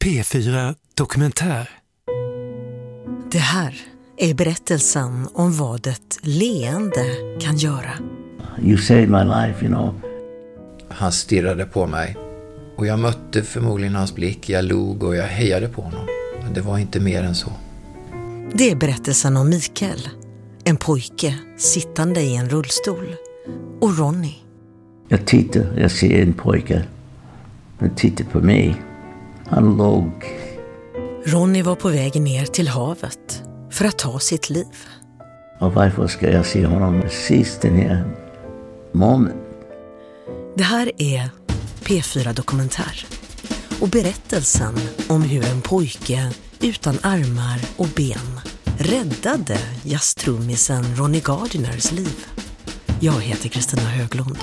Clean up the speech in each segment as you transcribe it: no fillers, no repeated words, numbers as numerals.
P4 Dokumentär. Det här är berättelsen om vad ett leende kan göra. You saved my life, you know. Han stirrade på mig och jag mötte förmodligen hans blick. Jag log och jag hejade på honom. Men det var inte mer än så. Det är berättelsen om Mikael, en pojke sittande i en rullstol, och Ronny. Jag ser en pojke. Han tittar på mig. Han låg. Ronny var på väg ner till havet för att ta sitt liv. Och varför ska jag se honom precis den här moment? Det här är P4 Dokumentär och berättelsen om hur en pojke utan armar och ben räddade jazztrummisen Ronny Gardiners liv. Jag heter Kristina Höglund.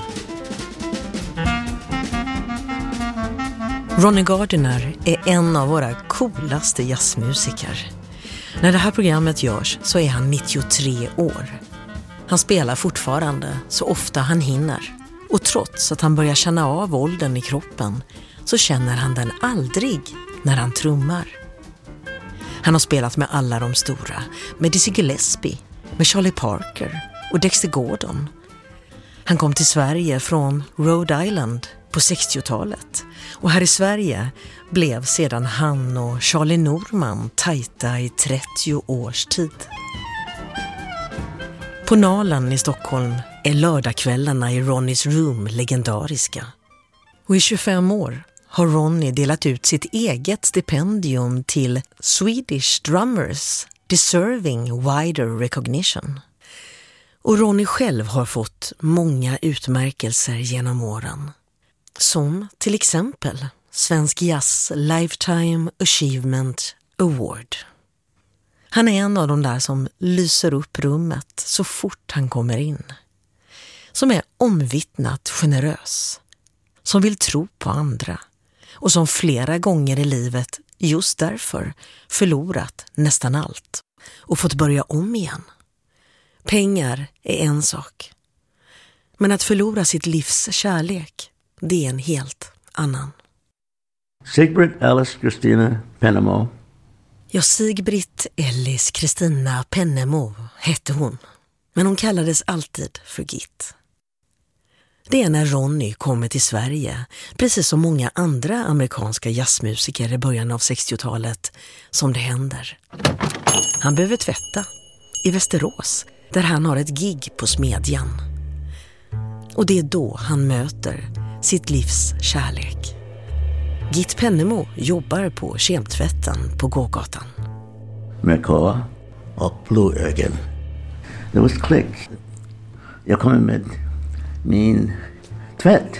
Ronny Gardiner är en av våra coolaste jazzmusiker. När det här programmet görs så är han 93 år. Han spelar fortfarande så ofta han hinner. Och trots att han börjar känna av åldern i kroppen så känner han den aldrig när han trummar. Han har spelat med alla de stora, med Dizzy Gillespie, med Charlie Parker och Dexter Gordon. Han kom till Sverige från Rhode Island på 60-talet. Och här i Sverige blev sedan han och Charlie Norman tajta i 30 års tid. På Nalen i Stockholm är lördagskvällarna i Ronnys Room legendariska. Och i 25 år har Ronny delat ut sitt eget stipendium till Swedish Drummers Deserving Wider Recognition. Och Ronny själv har fått många utmärkelser genom åren. Som till exempel Svensk Jazz Lifetime Achievement Award. Han är en av de där som lyser upp rummet så fort han kommer in. Som är omvittnat generös. Som vill tro på andra. Och som flera gånger i livet just därför förlorat nästan allt. Och fått börja om igen. Pengar är en sak. Men att förlora sitt livs kärlek, det är en helt annan. Sigbritt Alice Christina Pennemo. Ja, Sigbritt Ellis Kristina Pennemo hette hon. Men hon kallades alltid för Git. Det är när Ronny kommer till Sverige, precis som många andra amerikanska jazzmusiker i början av 60-talet, som det händer. Han behöver tvätta i Västerås, där han har ett gig på Smedjan. Och det är då han möter sitt livs kärlek. Git Pennemo jobbar på kemtvätten på gågatan. Merkova och Blåögen. Det var klick. Jag kommer med min tvätt.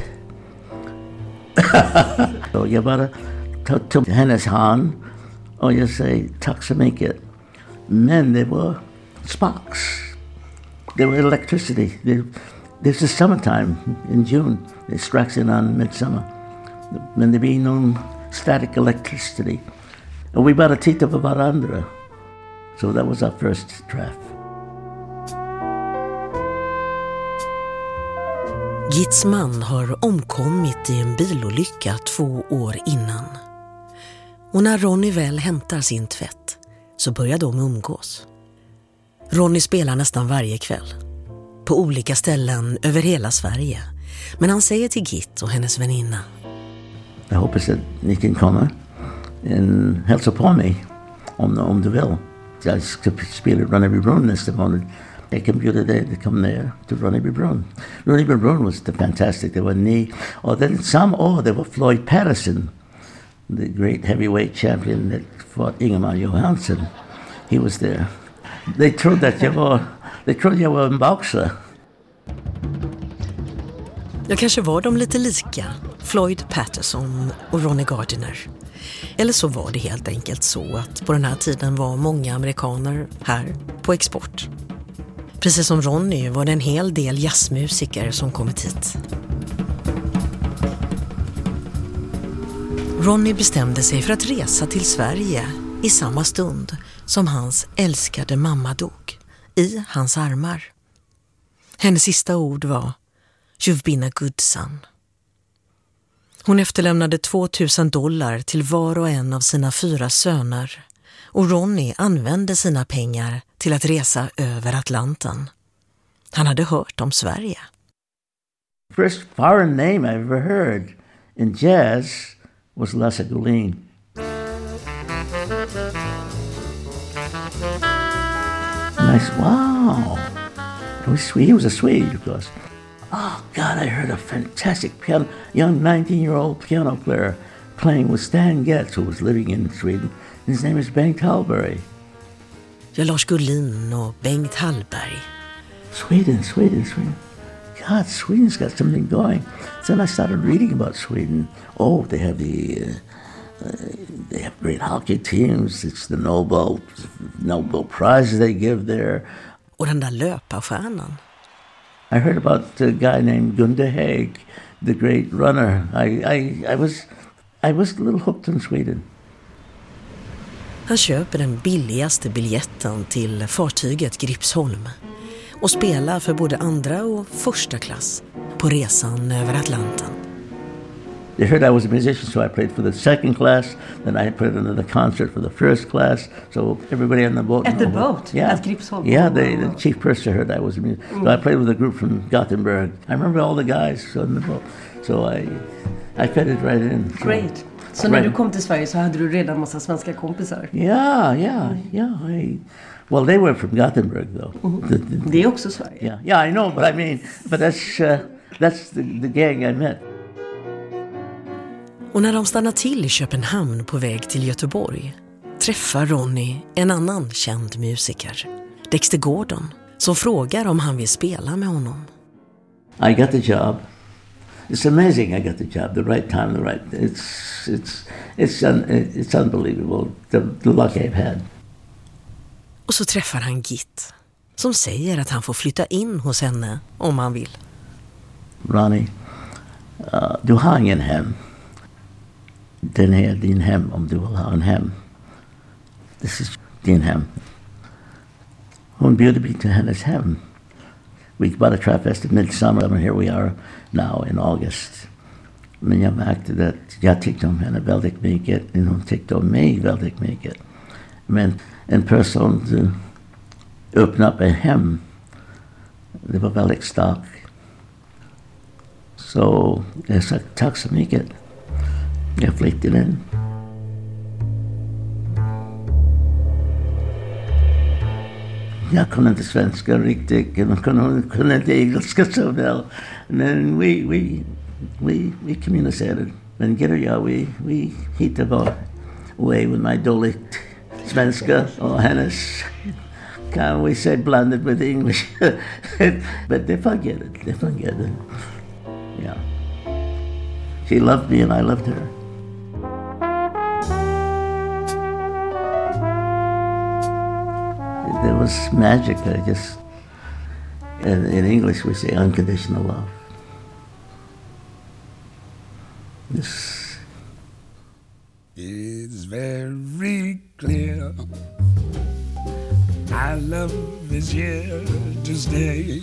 Och jag bara tog hennes hand och jag säger tack så mycket. Men det var sparks. There was electricity. This is summertime in June. It strikes in on midsummer. Men det blir någon static electricity. Och vi bara tittade på varandra. So that was our first träff. Gits man har omkommit i en bilolycka 2 år innan. Och när Ronny väl hämtar sin tvätt så börjar de umgås. Ronny spelar nästan varje kväll. På olika ställen över hela Sverige. Men han säger till Git och hennes väninna: Jag hoppas att ni kan komma och hälsa på mig om du vill. Jag ska spela Runneby Brunn nästa månad. Jag kan bjuda dig att komma ner till Runneby Brunn. Runneby Brunn var fantastic. Det var ni. Och then samma år det var Floyd Patterson, the great heavyweight champion that fought Ingemar Johansson. He was there. They trodde jag var en boxer. Ja, kanske var de lite lika, Floyd Patterson och Ronny Gardiner. Eller så var det helt enkelt så att på den här tiden var många amerikaner här på export. Precis som Ronny var det en hel del jazzmusiker som kommit hit. Ronny bestämde sig för att resa till Sverige i samma stund som hans älskade mamma dog, i hans armar. Hennes sista ord var: "You've been a good son." Hon efterlämnade $2000 till var och en av sina 4 söner och Ronnie använde sina pengar till att resa över Atlanten. Han hade hört om Sverige. First foreign name I ever heard in jazz was Lasse Gullin. And I said, wow. He was a Swede, of course. Oh, God, I heard a fantastic young 19-year-old piano player playing with Stan Getz, who was living in Sweden. His name is Bengt Hallberg. Ja, Lars Gullin och Bengt Hallberg. Sweden. God, Sweden's got something going. Then I started reading about Sweden. Oh, they have they have great hockey teams. It's the Nobel Prize they give there. Och den där löparstjärnan. I heard about a guy named Gunde Haig, the great runner. I was a little hooked on Sweden. Han köper den billigaste biljetten till fartyget Gripsholm och spelar för både andra och första klass på resan över Atlanten. They heard I was a musician, so I played for the second class. Then I played another concert for the first class. So everybody on the boat. At the boat? Yeah. At Gripsholm? Yeah, the chief purser heard I was a musician. So I played with a group from Gothenburg. I remember all the guys on the boat. So I fitted right in. Great. Så när du kom till Sverige så hade du redan massa svenska kompisar? Yeah. Well, they were from Gothenburg, though. Det är också Sverige. Yeah, I know, but I mean, that's the gang I met. Och när de stannar till i Köpenhamn på väg till Göteborg träffar Ronnie en annan känd musiker, Dexter Gordon, som frågar om han vill spela med honom. I got the job. It's amazing I got the job. The right time, the right... It's unbelievable, the luck I've had. Och så träffar han Git, som säger att han får flytta in hos henne om han vill. Ronnie, du har ingen hem. Den här din hem om du vill ha en hem. This is din hem. Hon bjöd mig till hennes hem. Vi bara träffades till midsommar and here we are now in August. Men jag märkte att jag tyckte om henne väldigt mycket och hon tyckte om mig väldigt mycket. Men en person som öppnade upp ett hem, det var väldigt starkt. Så jag sa tack så mycket. Jag flyttade in. Jag kunde inte svenska riktigt. Jag kunde inte engelska så väl. Men vi kommunicerade. Men vi hittade vår way with my dåligt svenska och hennes, can we say, blended with English. But they fungerade. Yeah. She loved me and I loved her. There was magic. In English we say unconditional love. It's very clear our love is here to stay.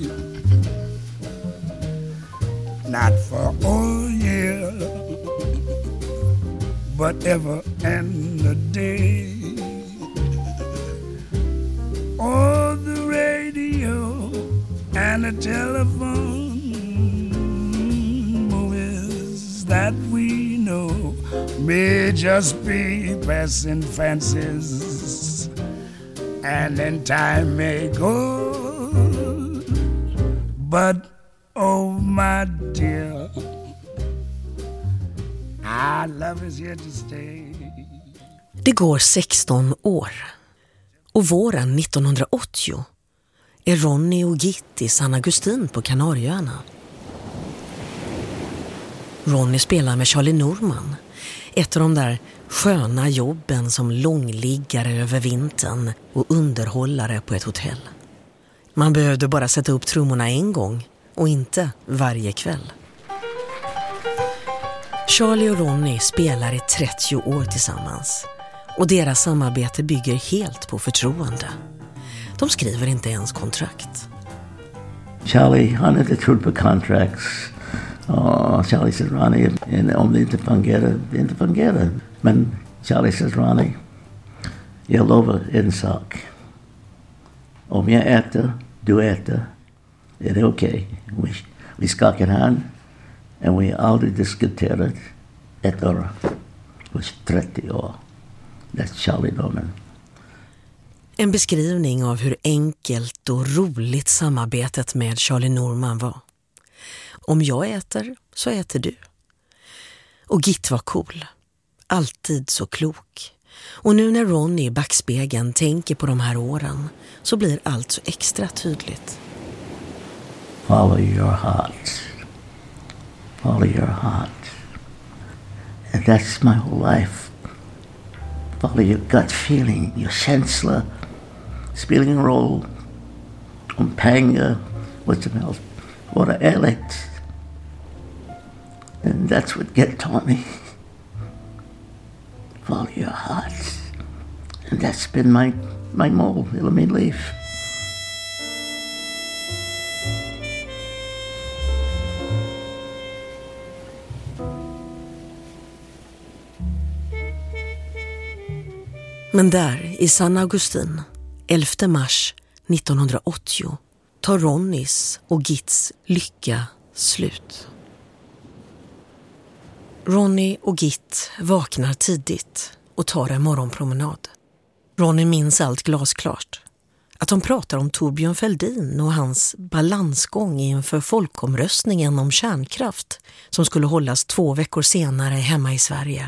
Not for all year, but ever and a day. Oh, the radio and the telephone, movies that we know may just be passing fancies, and then time may go, but oh my dear, our love is here to stay. Det går 16 år. Och våren 1980 är Ronnie och Git i San Agustin på Kanarieöarna. Ronnie spelar med Charlie Norman, ett av de där sköna jobben som långliggare över vintern och underhållare på ett hotell. Man behövde bara sätta upp trummorna en gång och inte varje kväll. Charlie och Ronnie spelar i 30 år tillsammans. Och deras samarbete bygger helt på förtroende. De skriver inte ens kontrakt. Charlie, han inte trodde på contracts. Charlie says, Ronnie, om det inte fungerar. Men Charlie says, Ronnie, jag lovar en sak. Om jag äter, du äter, är det okej. Vi skakar hand och vi har aldrig diskuterat ett år. Det var 30 år. That's Charlie Norman. En beskrivning av hur enkelt och roligt samarbetet med Charlie Norman var. Om jag äter, så äter du. Och Git var cool. Alltid så klok. Och nu när Ronnie i backspegeln tänker på de här åren så blir allt så extra tydligt. Follow your heart. Follow your heart. And that's my whole life. Follow your gut feeling, your känsla. Spelar ingen roll om pengar, vad som helst. Vara ärligt. And that's what Git taught me. Follow your heart. And that's been my mål hela min liv. Men där i San Agustin, 11 mars 1980, tar Ronnies och Gits lycka slut. Ronnie och Git vaknar tidigt och tar en morgonpromenad. Ronnie minns allt glasklart. Att de pratar om Torbjörn Fälldin och hans balansgång inför folkomröstningen om kärnkraft som skulle hållas 2 veckor senare hemma i Sverige.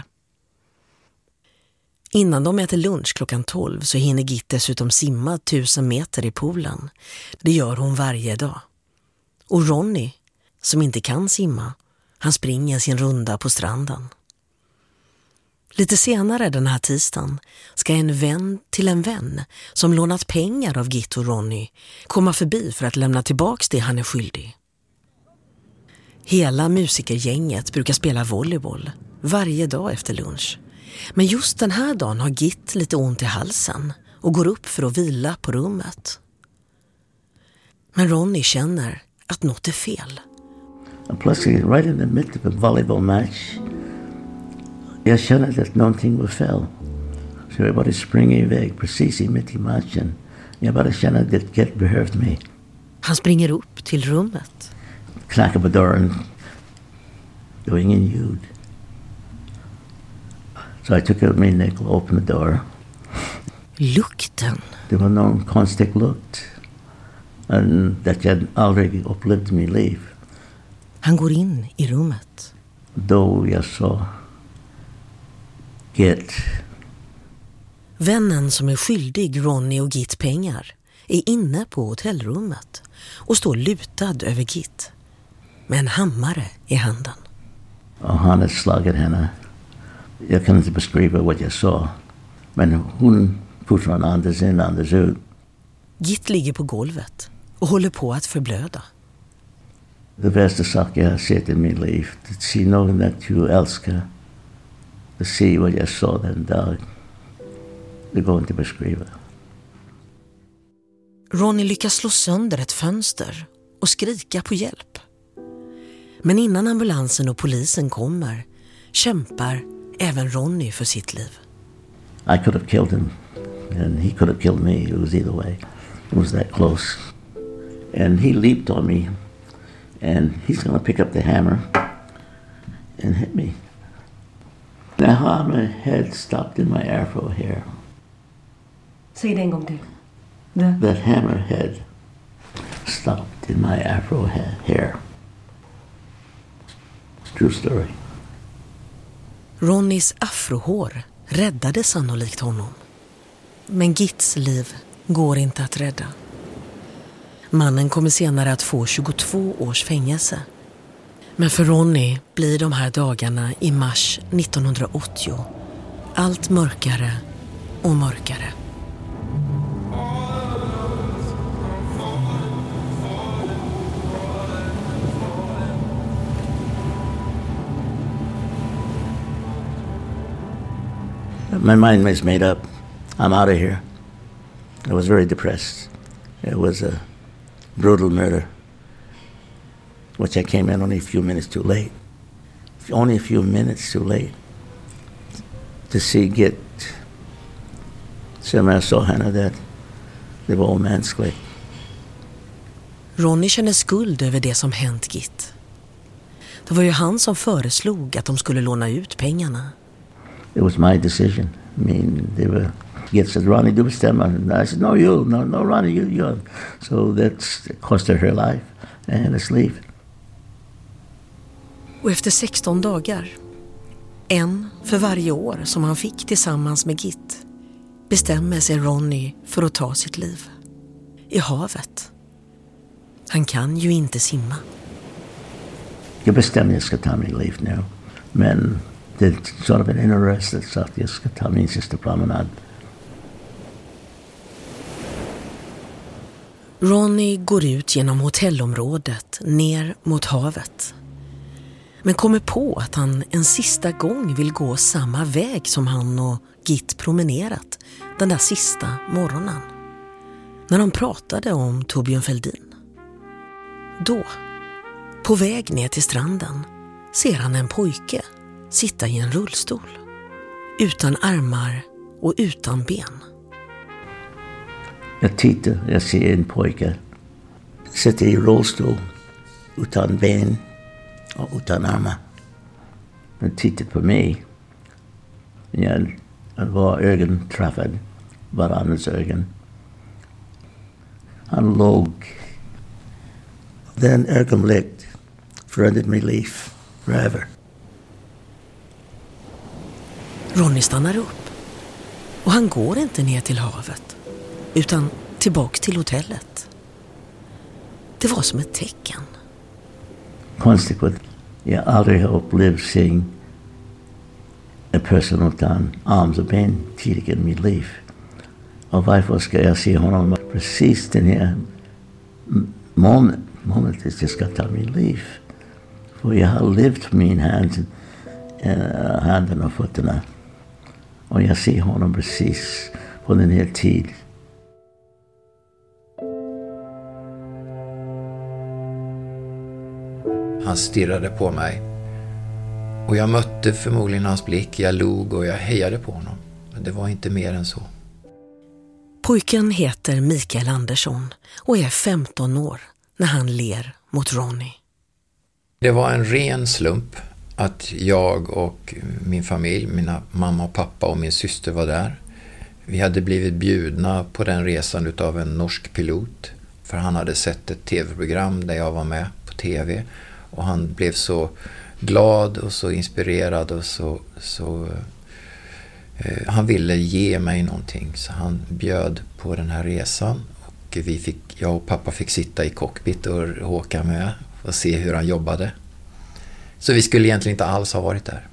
Innan de äter lunch klockan 12 så hinner Git dessutom simma 1000 meter i poolen. Det gör hon varje dag. Och Ronnie, som inte kan simma, han springer sin runda på stranden. Lite senare den här tisdagen ska en vän till en vän som lånat pengar av Git och Ronnie komma förbi för att lämna tillbaks det han är skyldig. Hela musikergänget brukar spela volleyboll varje dag efter lunch. Men just den här dagen har Git lite ont i halsen och går upp för att vila på rummet. Men Ronnie känner att något är fel. And plus, right in the midst of a volleyball match, jag känner att någonting var fel. Så jag bara springer iväg precis i mitt i matchen. Jag bara känner att Git behövde mig. Han springer upp till rummet. Knackar på dörren. Det var ingen ljud. So I took out my nickel, opened the door. Lukten. Det var någon konstig lukt. And that jag aldrig upplevt i mitt liv. Han går in i rummet. Då jag såg Git. Vännen som är skyldig Ronnie och Git pengar är inne på hotellrummet och står lutad över Git med en hammare i handen. Och han hade slagit henne. Jag kan inte beskriva vad jag såg. Men hon fortfarande andas in, andas ut. Git ligger på golvet och håller på att förblöda. Det värsta sak jag har sett i mitt liv. Att se någon att du älskar. Att se vad jag såg den dag. Det går inte att beskriva. Ronnie lyckas slå sönder ett fönster och skrika på hjälp. Men innan ambulansen och polisen kommer kämpar även Ronnie för sitt liv. I could have killed him and he could have killed me. It was either way. It was that close. And he leaped on me and he's going to pick up the hammer and hit me. The hammer had stopped in my afro hair. Säg det en gång till. That hammer had stopped in my afro hair. True story. Ronnies afrohår räddade sannolikt honom. Men Gits liv går inte att rädda. Mannen kommer senare att få 22 års fängelse. Men för Ronnie blir de här dagarna i mars 1980 allt mörkare och mörkare. My mind was made up. I'm out of here. I was very depressed. It was a brutal murder. which I came in only a few minutes too late. Only a few minutes too late to see Git. Sen jag såg henne där, det var omänskligt. Ronny känner skuld över det som hänt Git. Det var ju han som föreslog att de skulle låna ut pengarna. It was my decision. I mean, Git said, Ronnie, du bestämmer. And I said, no, Ronnie, you. So that's costed her life and his life. Och efter 16 dagar, en för varje år som han fick tillsammans med Git, bestämmer sig Ronny för att ta sitt liv. I havet. Han kan ju inte simma. Jag bestämde att jag ska ta mitt liv nu. Men det är sort of en inner så att jag ska ta min sista promenad. Ronny går ut genom hotellområdet ner mot havet. Men kommer på att han en sista gång vill gå samma väg som han och Git promenerat den där sista morgonen. När de pratade om Torbjörn Fälldin. Då, på väg ner till stranden, ser han en pojke sitta i en rullstol. Utan armar och utan ben. Jag tittar, jag ser en pojke sitta i rullstol utan ben och utan armar. Han tittar på mig. Jag var ögon träffad, varandras ögon. Han låg. Den ögonblick förändrade mitt liv forever. Ronny stannar upp. Och han går inte ner till havet, utan tillbaka till hotellet. Det var som ett tecken. Konstigt att jag aldrig har upplevt seeing en person utan arms och ben tidigare i mitt liv. Och varför ska jag se honom precis den här momentet jag ska ta mitt liv? För jag har levt med min handen och fötterna. Och jag ser honom precis på den här tiden. Han stirrade på mig. Och jag mötte förmodligen hans blick. Jag log och jag hejade på honom. Men det var inte mer än så. Pojken heter Mikael Andersson och är 15 år när han ler mot Ronny. Det var en ren slump att jag och min familj, mina mamma och pappa och min syster var där. Vi hade blivit bjudna på den resan utav en norsk pilot. För han hade sett ett tv-program där jag var med på tv. Och han blev så glad och så inspirerad och han ville ge mig någonting. Så han bjöd på den här resan. Och jag och pappa fick sitta i cockpit och åka med och se hur han jobbade. Så vi skulle egentligen inte alls ha varit där.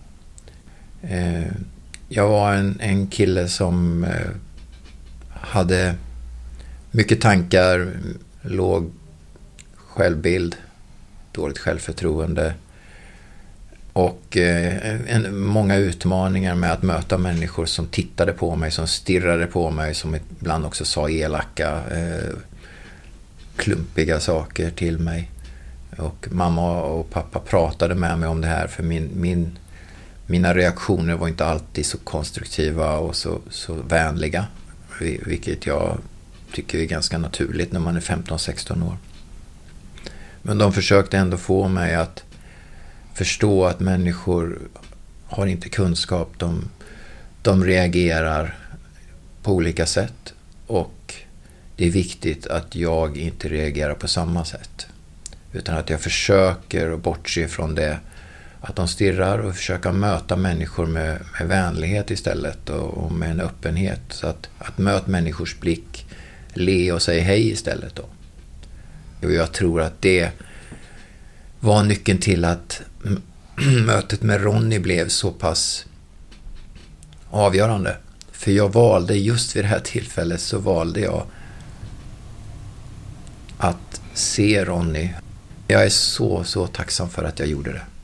Jag var en kille som hade mycket tankar, låg självbild, dåligt självförtroende och många utmaningar med att möta människor som tittade på mig, som stirrade på mig, som ibland också sa elaka, klumpiga saker till mig. Och mamma och pappa pratade med mig om det här, för mina reaktioner var inte alltid så konstruktiva och så vänliga, vilket jag tycker är ganska naturligt när man är 15-16 år. Men de försökte ändå få mig att förstå att människor har inte kunskap, de reagerar på olika sätt och det är viktigt att jag inte reagerar på samma sätt. Utan att jag försöker att bortse från det, att de stirrar, och försöka möta människor med vänlighet istället och med en öppenhet. Så att möta människors blick, le och säga hej istället då. Och jag tror att det var nyckeln till att mötet med Ronny blev så pass avgörande. För jag valde, just vid det här tillfället så valde jag att se Ronny. Jag är så tacksam för att jag gjorde det.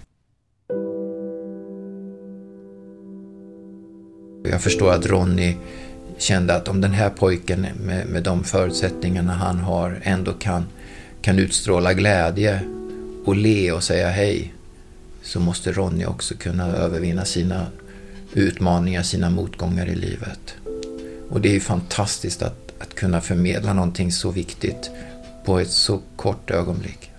Jag förstår att Ronny kände att om den här pojken med de förutsättningarna han har ändå kan utstråla glädje och le och säga hej, så måste Ronny också kunna övervinna sina utmaningar, sina motgångar i livet. Och det är ju fantastiskt att kunna förmedla någonting så viktigt på ett så kort ögonblick.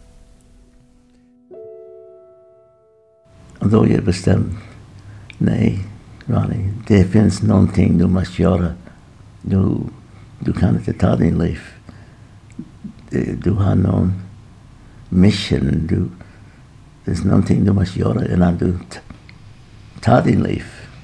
Och då jag bestämde, nej Ronny, det finns någonting du måste göra. Du kan inte ta din liv. Du har någon mission. There's någonting du måste göra innan du tar din liv.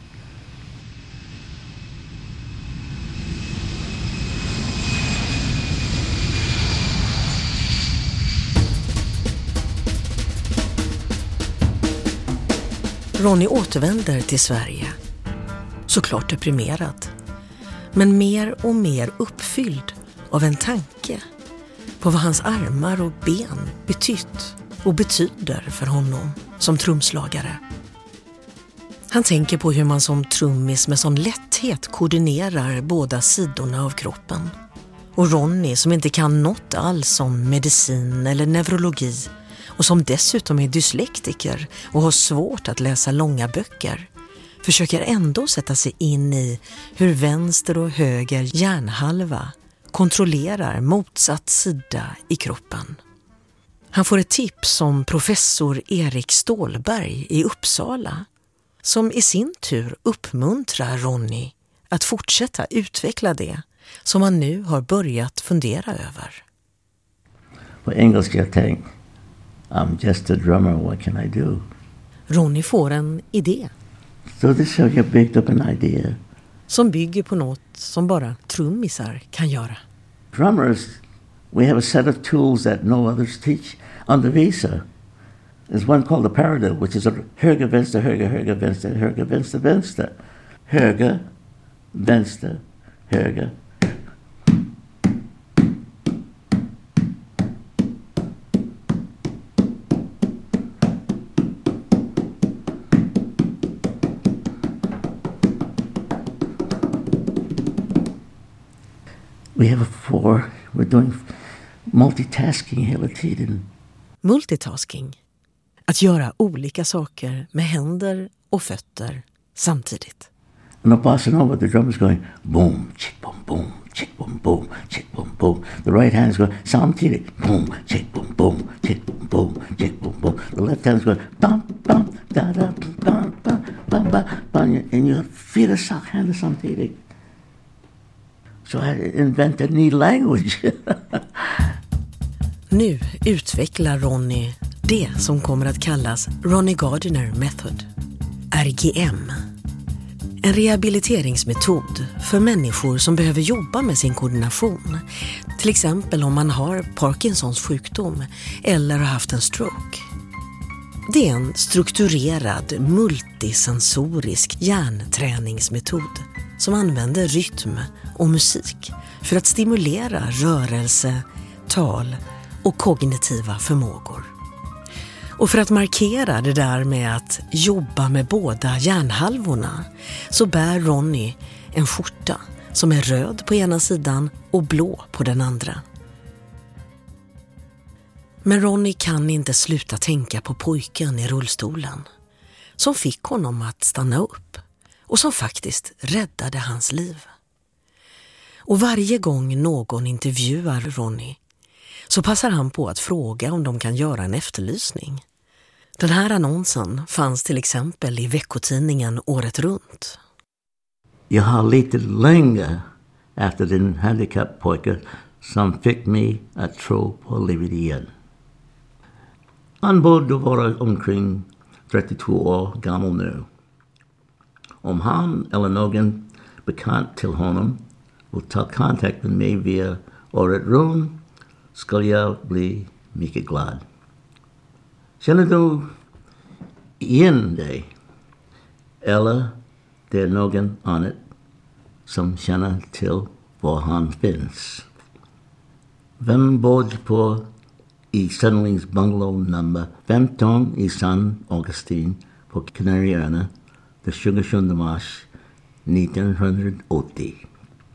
Ronny återvänder till Sverige, såklart deprimerad, men mer och mer uppfylld av en tanke på vad hans armar och ben betytt och betyder för honom som trumslagare. Han tänker på hur man som trummis med sån lätthet koordinerar båda sidorna av kroppen. Och Ronny, som inte kan något alls om medicin eller neurologi och som dessutom är dyslektiker och har svårt att läsa långa böcker, försöker ändå sätta sig in i hur vänster och höger hjärnhalva kontrollerar motsatt sida i kroppen. Han får ett tips om professor Erik Stålberg i Uppsala, som i sin tur uppmuntrar Ronny att fortsätta utveckla det som han nu har börjat fundera över. På engelska jag tänkte, I'm just a drummer, what can I do? Ronny får en idé. So this how you picked up an idea. Som bygger på något som bara trummisar kan göra. Drummers, we have a set of tools that no others teach. Undervisa. There's one called the paradiddle, which is a höger, vänster, höger, höger, vänster, höger, vänster, vänster. Höger, vänster, höger. We have we're doing multitasking hela tiden. Multitasking. Att göra olika saker med händer och fötter samtidigt. And the bossa nova, the drum is going boom, chick, boom, boom, chick, boom, boom, chick, boom, boom. The right hand is going samtidigt boom, chick, boom, boom, chick, boom, boom, chick, boom, boom. The left hand is going bum, bum, da, da, bum, bum, bum, bum, bum, and you fyra händer samtidigt. So I invented a new language. Nu utvecklar Ronny det som kommer att kallas Ronny Gardiner Method, RGM. En rehabiliteringsmetod för människor som behöver jobba med sin koordination. Till exempel om man har Parkinsons sjukdom eller har haft en stroke. Det är en strukturerad, multisensorisk hjärnträningsmetod som använder rytm och musik för att stimulera rörelse, tal och kognitiva förmågor. Och för att markera det där med att jobba med båda hjärnhalvorna så bär Ronny en skjorta som är röd på ena sidan och blå på den andra. Men Ronny kan inte sluta tänka på pojken i rullstolen som fick honom att stanna upp och som faktiskt räddade hans liv. Och varje gång någon intervjuar Ronny så passar han på att fråga om de kan göra en efterlysning. Den här annonsen fanns till exempel i veckotidningen Året runt. Jag har lite länge efter den handikappojke som fick mig att tro på livet igen. Han borde vara omkring 32 år gammal nu. Om han eller någon bekant till honom vill ta kontakt med mig via Året runt skulle jag bli mycket glad. Känner du igen dig? Eller det är någon annan som känner till var han finns? Vem bodde på i Sunderlings bungalow nummer 15 i San Augustin på Kanarieöarna den 27 mars 1980.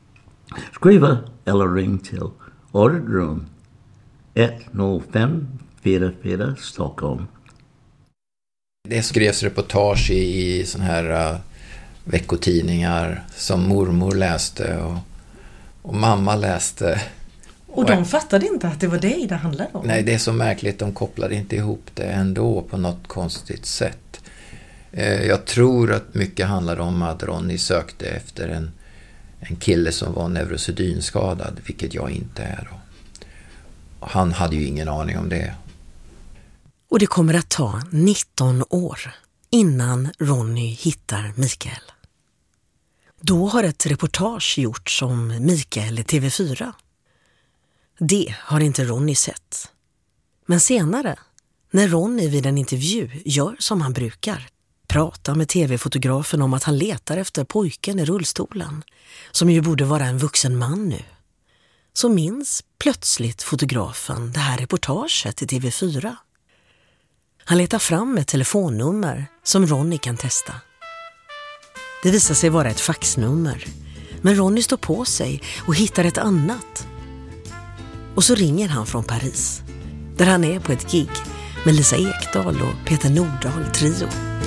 Skriva eller ring till Året runt 105 44 Stockholm. Det skrevs reportage i sån här veckotidningar som mormor läste och mamma läste. Och de fattade inte att det var dig det handlade om? Nej, det är så märkligt. De kopplade inte ihop det ändå på något konstigt sätt. Jag tror att mycket handlade om att Ronny sökte efter en kille som var neurosedynskadad, vilket jag inte är då. Han hade ju ingen aning om det. Och det kommer att ta 19 år innan Ronny hittar Mikael. Då har ett reportage gjorts om Mikael i TV4. Det har inte Ronny sett. Men senare, när Ronny vid en intervju gör som han brukar, pratar med tv-fotografen om att han letar efter pojken i rullstolen, som ju borde vara en vuxen man nu, så minns plötsligt fotografen det här reportaget i TV4. Han letar fram ett telefonnummer som Ronny kan testa. Det visar sig vara ett faxnummer, men Ronny står på sig och hittar ett annat. Och så ringer han från Paris, där han är på ett gig med Lisa Ekdahl och Peter Nordahl trio.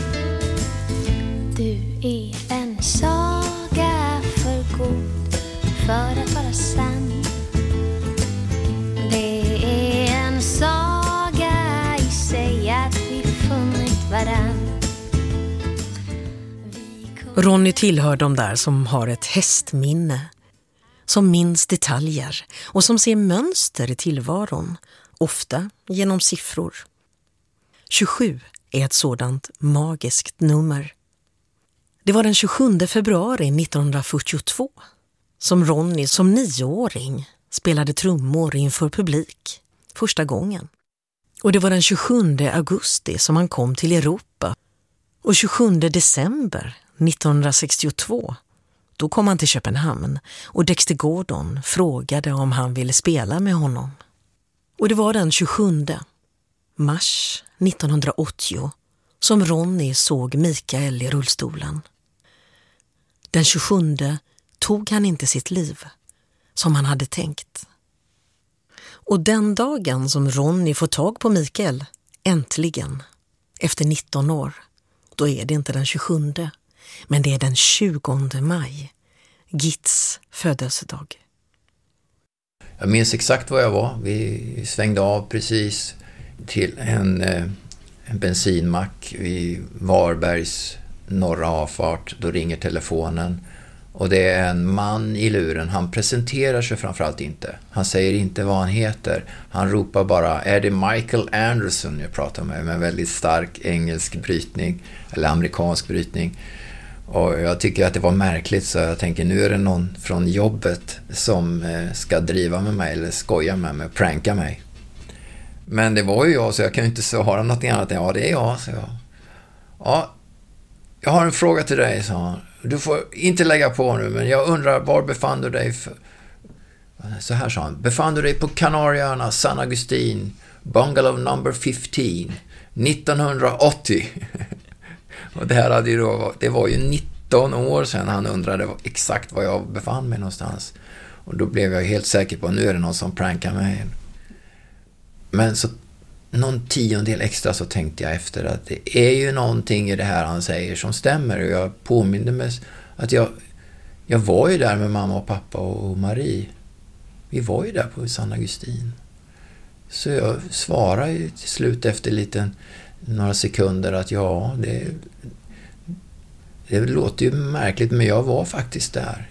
Du är en saga för god för att vara sann. Det är en saga i sig att vi funnit varann. Ronny tillhör de där som har ett hästminne, som minns detaljer och som ser mönster i tillvaron, ofta genom siffror. 27 är ett sådant magiskt nummer. Det var den 27 februari 1942 som Ronny som 9-åring spelade trummor inför publik första gången. Och det var den 27 augusti som han kom till Europa. Och 27 december 1962, då kom han till Köpenhamn och Dexter Gordon frågade om han ville spela med honom. Och det var den 27 mars 1980 som Ronny såg Mikael i rullstolen. Den 27 tog han inte sitt liv som han hade tänkt. Och den dagen som Ronny får tag på Mikael, äntligen, efter 19 år, då är det inte den 27, men det är den 20 maj, Gits födelsedag. Jag minns exakt var jag var. Vi svängde av precis till en bensinmack vid Varbergs norra avfart. Då ringer telefonen och det är en man i luren. Han presenterar sig framförallt inte. Han säger inte vad han heter. Han ropar bara, är det Michael Anderson jag pratar med en väldigt stark engelsk brytning eller amerikansk brytning. Och jag tycker att det var märkligt, så jag tänker nu är det någon från jobbet som ska driva med mig eller skoja med mig, pranka mig. Men det var ju jag, så jag kan ju inte svara något annat. Ja, det är jag, så jag. Ja, jag har en fråga till dig, sa han. Du får inte lägga på nu, men jag undrar, var befann du dig så här sa han. Befann du dig på Kanarieöarna, San Agustin, Bungalow number 15, 1980? Och det här hade ju då, det var ju 19 år sedan han undrade exakt var jag befann mig någonstans. Och då blev jag helt säker på att nu är det någon som prankar mig. Men så någon 10-del extra så tänkte jag efter att det är ju någonting i det här han säger som stämmer. Och jag påminde mig att jag var ju där med mamma och pappa och Marie. Vi var ju där på San Agustin. Så jag svarade ju till slut efter några sekunder att ja, det låter ju märkligt, men jag var faktiskt där.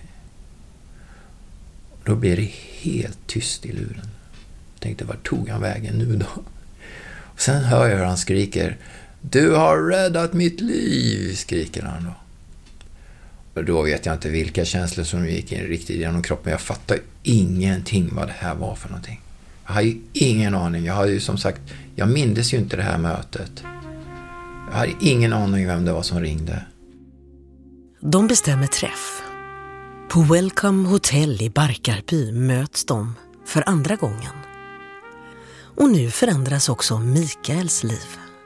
Då blev det helt tyst i luren. Jag tänkte, var tog han vägen nu då? Och sen hör jag hur han skriker, du har räddat mitt liv, skriker han då. Och då vet jag inte vilka känslor som gick in riktigt genom kroppen. Jag fattar ingenting vad det här var för någonting. Jag har ju ingen aning. Jag har ju som sagt, jag mindes ju inte det här mötet. Jag hade ingen aning vem det var som ringde. De bestämmer träff. På Welcome Hotel i Barkarby möts de för andra gången. Och nu förändras också Mikaels liv.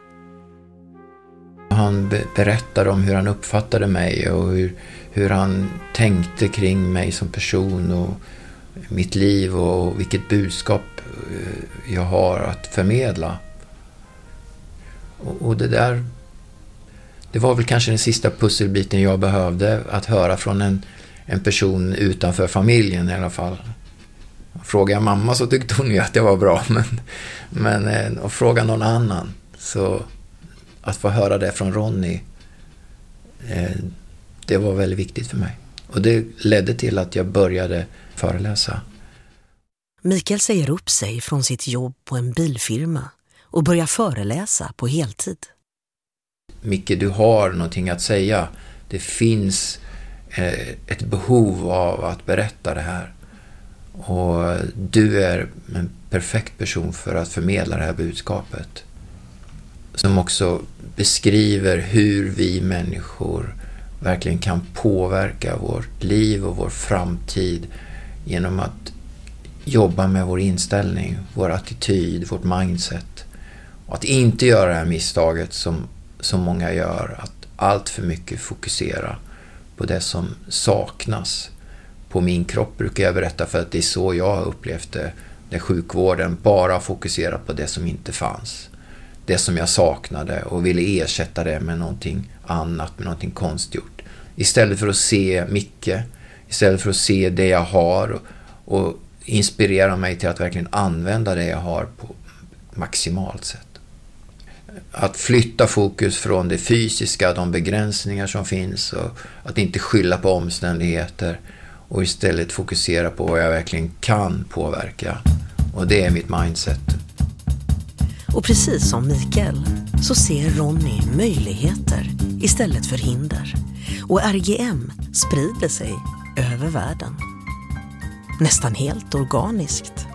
Han berättade om hur han uppfattade mig och hur han tänkte kring mig som person och mitt liv och vilket budskap jag har att förmedla. Och det där, det var väl kanske den sista pusselbiten jag behövde, att höra från en person utanför familjen i alla fall. Frågade jag mamma så tyckte hon ju att det var bra, men och fråga någon annan, så att få höra det från Ronny, det var väldigt viktigt för mig. Och det ledde till att jag började föreläsa. Mikael säger upp sig från sitt jobb på en bilfirma och börjar föreläsa på heltid. Micke, du har någonting att säga. Det finns ett behov av att berätta det här. Och du är en perfekt person för att förmedla det här budskapet. Som också beskriver hur vi människor verkligen kan påverka vårt liv och vår framtid genom att jobba med vår inställning, vår attityd, vårt mindset. Och att inte göra det här misstaget som många gör, att allt för mycket fokusera på det som saknas. På min kropp brukar jag berätta, för att det är så jag har upplevt det, där sjukvården bara fokuserar på det som inte fanns. Det som jag saknade och ville ersätta det med någonting annat, med någonting konstgjort. Istället för att se Micke, istället för att se det jag har och inspirera mig till att verkligen använda det jag har på maximalt sätt. Att flytta fokus från det fysiska, de begränsningar som finns, och att inte skylla på omständigheter och istället fokusera på vad jag verkligen kan påverka. Och det är mitt mindset. Och precis som Mikael så ser Ronny möjligheter istället för hinder. Och RGM sprider sig över världen. Nästan helt organiskt.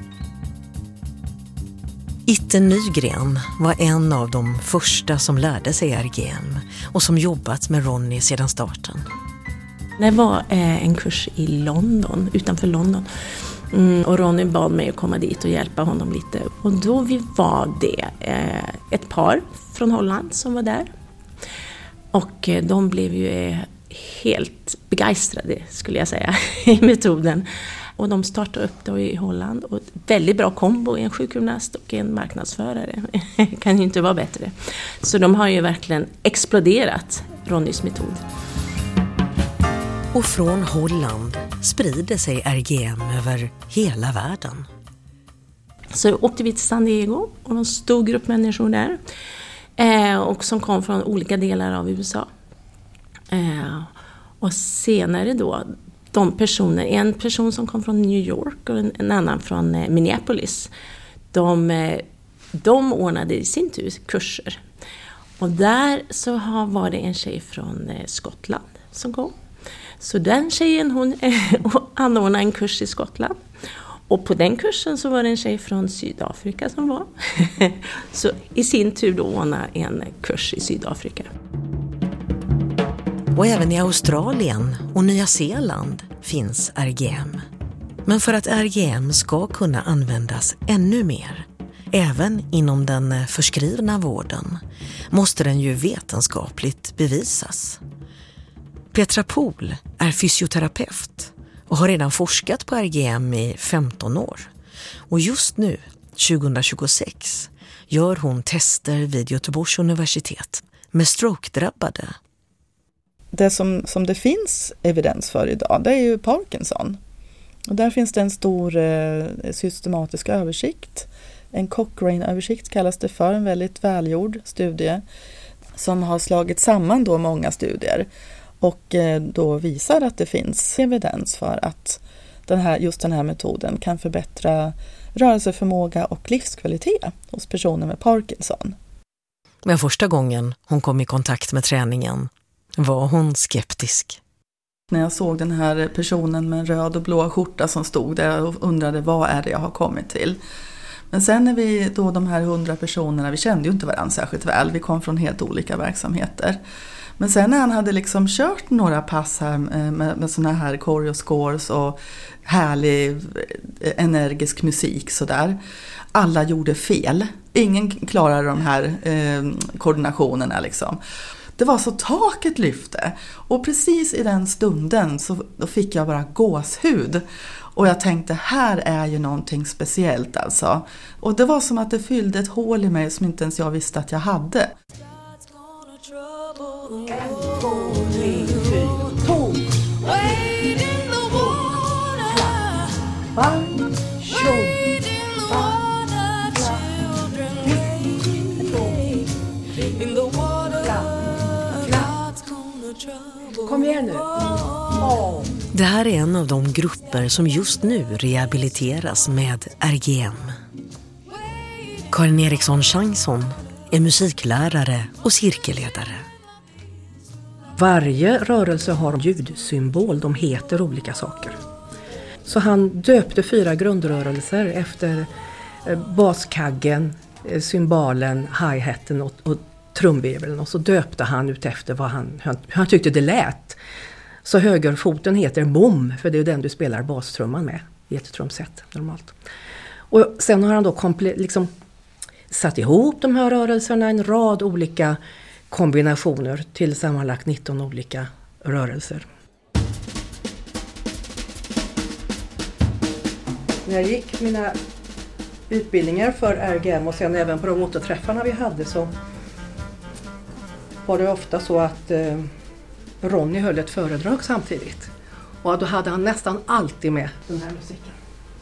Itte Nygren var en av de första som lärde sig RGM och som jobbat med Ronny sedan starten. Det var en kurs i London, utanför London. Och Ronny bad mig att komma dit och hjälpa honom lite. Och då var det ett par från Holland som var där. Och de blev ju helt begeistrade, skulle jag säga, i metoden. Och de startade upp då i Holland. Och väldigt bra kombo, en sjukgymnast och en marknadsförare. Kan ju inte vara bättre. Så de har ju verkligen exploderat Ronnys metod. Och från Holland sprider sig RGM över hela världen. Så åkte vi till San Diego och en stor grupp människor där. Och som kom från olika delar av USA. Och senare då, en person som kom från New York och en annan från Minneapolis. De ordnade i sin tur kurser. Och där så var det en tjej från Skottland som kom. Så den tjejen, hon anordnade en kurs i Skottland. Och på den kursen så var det en tjej från Sydafrika som var. Så i sin tur då ordnade en kurs i Sydafrika. Och även i Australien och Nya Zeeland finns RGM. Men för att RGM ska kunna användas ännu mer, även inom den förskrivna vården, måste den ju vetenskapligt bevisas. Petra Pohl är fysioterapeut och har redan forskat på RGM i 15 år. Och just nu, 2026, gör hon tester vid Göteborgs universitet med stroke-drabbade. Det som det finns evidens för idag, det är ju Parkinson. Och där finns det en stor systematisk översikt. En Cochrane-översikt kallas det för, en väldigt välgjord studie som har slagit samman då många studier. Och då visar att det finns evidens för att just den här metoden kan förbättra rörelseförmåga och livskvalitet hos personer med Parkinson. Men första gången hon kom i kontakt med träningen var hon skeptisk. När jag såg den här personen med en röd och blå skjorta som stod där och undrade vad är det jag har kommit till. Men sen när vi då de här 100 personerna, vi kände ju inte varandra särskilt väl, vi kom från helt olika verksamheter. Men sen när han hade liksom kört några pass här med såna här choreo-scores och härlig energisk musik sådär. Alla gjorde fel. Ingen klarade de här koordinationerna liksom. Det var så taket lyfte. Och precis i den stunden då fick jag bara gåshud. Och jag tänkte, här är ju någonting speciellt alltså. Och det var som att det fyllde ett hål i mig som inte ens jag visste att jag hade. 1, 2, 3, 4, tom. Bang, tjong. Kom igen nu. Det här är en av de grupper som just nu rehabiliteras med RGM. Karin Eriksson Changsson är musiklärare och cirkelledare. Varje rörelse har en ljudsymbol, de heter olika saker. Så han döpte 4 grundrörelser efter baskaggen, cymbalen, hi-hatten och trumvirveln. Och så döpte han ut efter vad han tyckte det lät. Så högerfoten heter bom, för det är den du spelar bastrumman med i ett trumset normalt. Och sen har han då satt ihop de här rörelserna, en rad olika kombinationer till sammanlagt 19 olika rörelser. När jag gick mina utbildningar för RGM och sen även på de återträffarna vi hade, så var det ofta så att Ronny höll ett föredrag samtidigt. Och då hade han nästan alltid med den här musiken.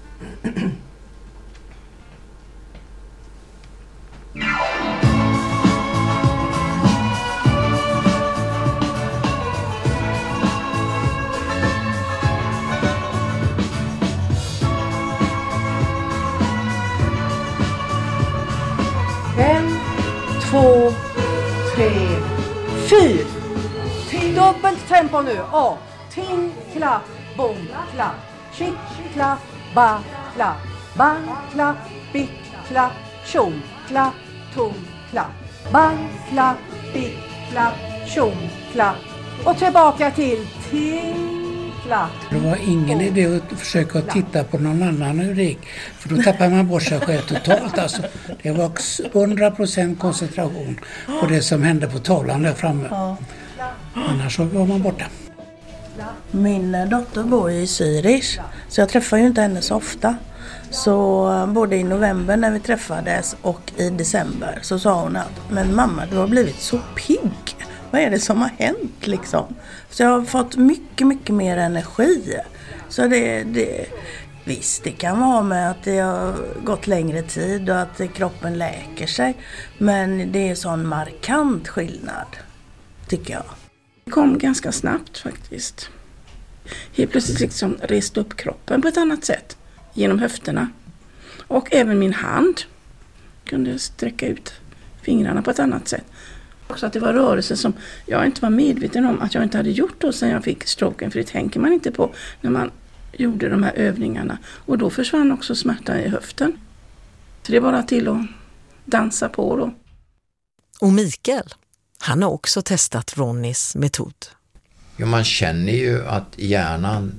En, 2, 3, 4. Dubbelt tempo nu. A. Ting, klapp, bom, klapp. Chick, klapp, ba, klapp. Bang, klapp, bick, klapp. Tjong, klapp, tom, klapp. Bang, klapp, bick, klapp. Tjong, klapp. Och tillbaka till ting, klapp. Det var ingen idé att försöka titta på någon annan hur det gick. För då tappar man bort sig själv totalt. Alltså, det var 100% koncentration på det som hände på tavlan där framme. Ja. Annars så var man borta. Min dotter bor i Zürich, så jag träffar ju inte henne så ofta. Så både i november när vi träffades och i december så sa hon att men mamma, du har blivit så pigg. Vad är det som har hänt liksom? Så jag har fått mycket, mycket mer energi. Så visst, det kan vara med att det har gått längre tid och att kroppen läker sig. Men det är sån markant skillnad, tycker jag. Det kom ganska snabbt faktiskt. Helt plötsligt liksom reste upp kroppen på ett annat sätt. Genom höfterna. Och även min hand kunde sträcka ut fingrarna på ett annat sätt. Också att det var rörelser som jag inte var medveten om att jag inte hade gjort då sen jag fick stroken. För det tänker man inte på när man gjorde de här övningarna. Och då försvann också smärtan i höften. Så det är bara till att dansa på då. Och Mikael, han har också testat Ronnys metod. Jo, man känner ju att hjärnan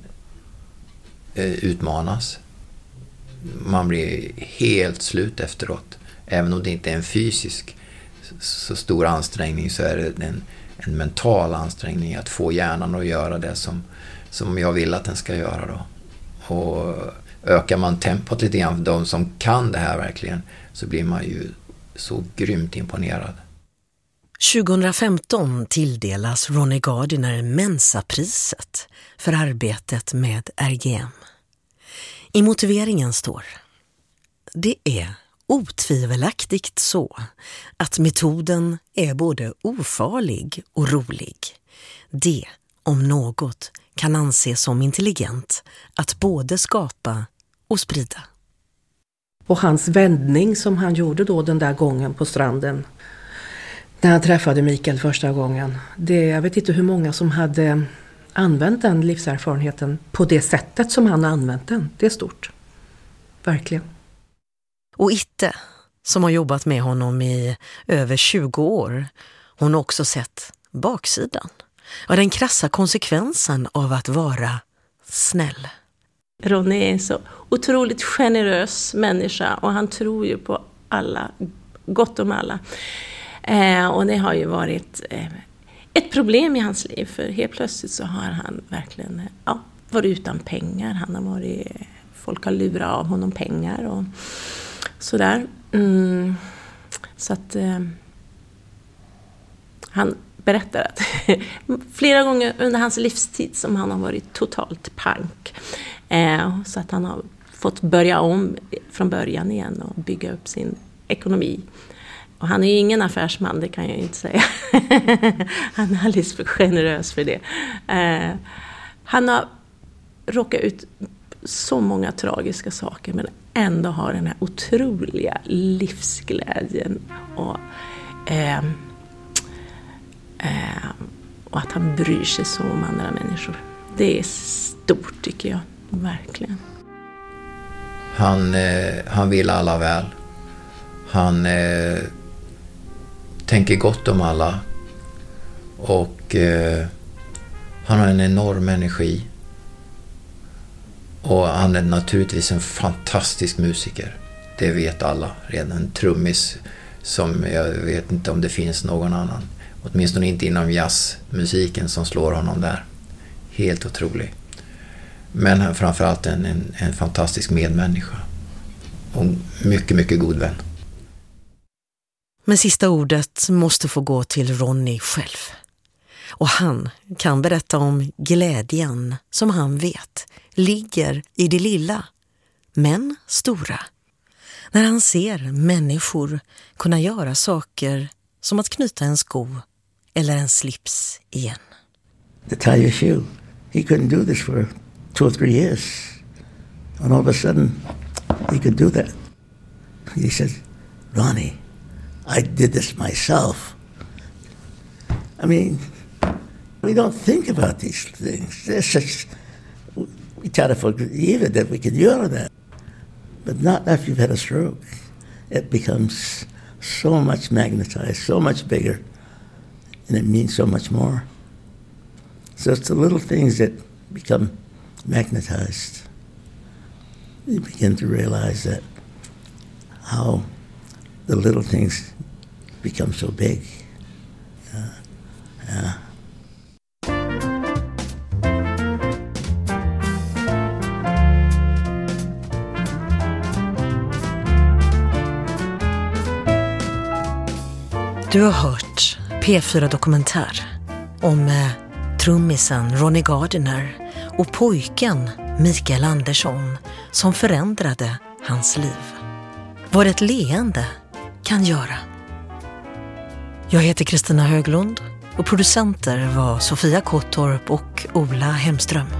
utmanas. Man blir helt slut efteråt. Även om det inte är en fysisk så stor ansträngning, så är det en mental ansträngning att få hjärnan att göra det som jag vill att den ska göra då. Och ökar man tempot lite grann för de som kan det här verkligen, så blir man ju så grymt imponerad. 2015 tilldelas Ronny Gardiner Mensa-priset för arbetet med RGM. I motiveringen står: det är otvivelaktigt så att metoden är både ofarlig och rolig. Det, om något, kan anses som intelligent att både skapa och sprida. Och hans vändning som han gjorde då den där gången på stranden när han träffade Mikael första gången. Jag vet inte hur många som hade använt den livserfarenheten på det sättet som han har använt den. Det är stort. Verkligen. Och Itte, som har jobbat med honom i över 20 år, hon har också sett baksidan. Och den krassa konsekvensen av att vara snäll. Ronny är en så otroligt generös människa och han tror ju på alla, gott om alla. Och det har ju varit ett problem i hans liv. För helt plötsligt så har han verkligen varit utan pengar. Folk har lurat av honom pengar och sådär. Så att han berättar att flera gånger under hans livstid som han har varit totalt pank. Så att han har fått börja om från början igen och bygga upp sin ekonomi. Och han är ju ingen affärsman, det kan jag ju inte säga. Han är alldeles för generös för det. Han har råkat ut så många tragiska saker men ändå har den här otroliga livsglädjen och att han bryr sig så om andra människor. Det är stort tycker jag, verkligen. Han vill alla väl. Han tänker gott om alla. Och han har en enorm energi. Och han är naturligtvis en fantastisk musiker. Det vet alla. Redan en trummis som jag vet inte om det finns någon annan. Åtminstone inte inom jazzmusiken som slår honom där. Helt otrolig. Men framförallt en fantastisk medmänniska. Och mycket, mycket god vän. Men sista ordet måste få gå till Ronny själv. Och han kan berätta om glädjen som han vet ligger i det lilla, men stora. När han ser människor kunna göra saker som att knyta en sko eller en slips igen. To tie your shoe. He couldn't do this for 2 or 3 years. And all of a sudden, he could do that. He said, Ronnie, I did this myself. I mean, we don't think about these things. We try to forgive it that we can do that. But not after you've had a stroke. It becomes so much magnetized, so much bigger, and it means so much more. So it's the little things that become magnetized. You begin to realize that how the little things become so big. Yeah. Du har hört P4 Dokumentär om trummisen Ronnie Gardiner och pojken Mikael Andersson som förändrade hans liv. Vad ett leende kan göra. Jag heter Kristina Höglund och producenter var Sofia Kottorp och Ola Hemström.